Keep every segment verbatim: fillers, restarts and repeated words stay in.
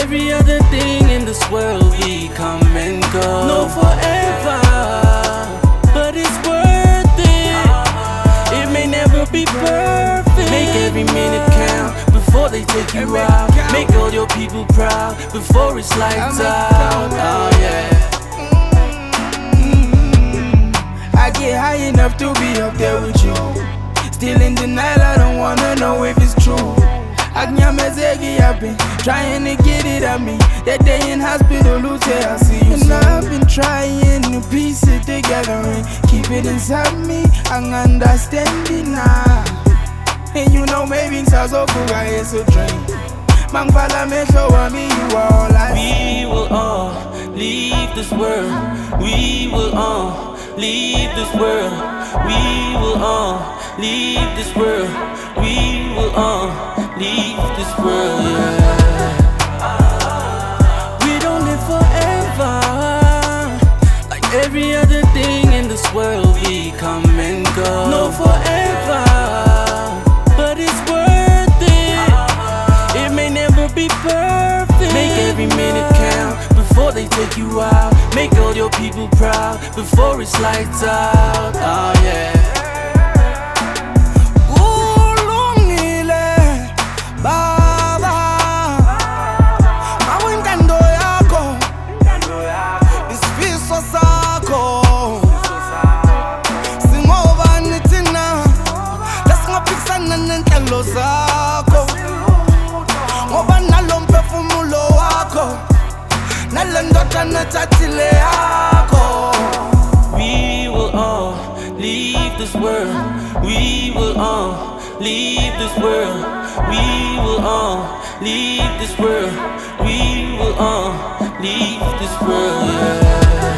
every other thing in this world, we come and go. No forever, but it's worth it. It may never be perfect. Make every minute count before they take you out. Make all your people proud before it's lights out. Oh yeah. I get high enough to be up there with you. Still in denial, I don't wanna know if it's true. Agnyamezegi, I've been trying to get it at me. That day in hospital, who say I see you soon. And I've been trying to piece it together and keep it inside me. I understand it now. And you know maybe it's so cool, it's a dream. Man, follow me, show me you are all I see. We will all leave this world. We will all leave this world. We will all leave this world. We will all leave this world, yeah. We don't live forever. Like every other thing in this world, we come and go. No forever, but it's worth it. It may never be perfect. Make every minute count before they take you out. Make all your people proud before it's lights out. Oh yeah. Zakho ngoba nalomphefumulo wakho nalendoda nethathile yakho. We will all leave this world. We will all leave this world. We will all leave this world. We will all leave this world, yeah.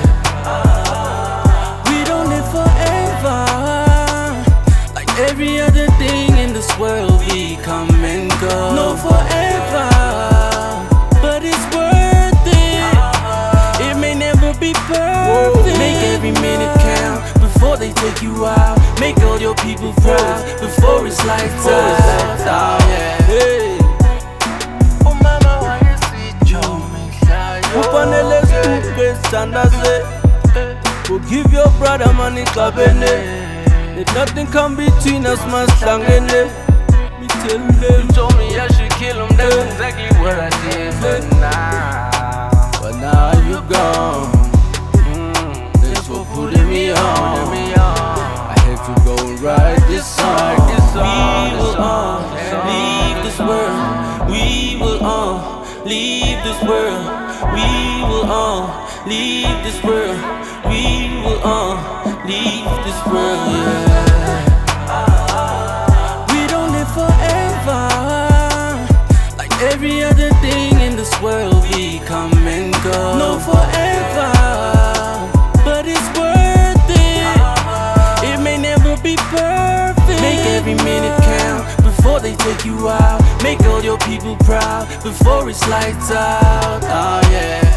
We don't live forever. Like every other thing in this world, we come and go. No forever, but it's worth it. It may never be perfect. Make every minute count before they take you out. Make all your people proud before it's lights out. Oh yeah. Hey. Oh mama, why you sweet you? Upanele stupid standards. Forgive your brother, money kabene. That nothing come between us, man, slangene. Me tell them. You told me I should kill him, that's exactly what I did. But now, but now you gone. Mm, thanks for putting me on. I had to go and write this song. We will all leave this world. We will all leave this world. We will all leave this world. We will all leave this world, yeah. We don't live forever. Like every other thing in this world, we come and go. No forever, but it's worth it. It may never be perfect. Make every minute count before they take you out. Make all your people proud before it's lights out. Oh yeah.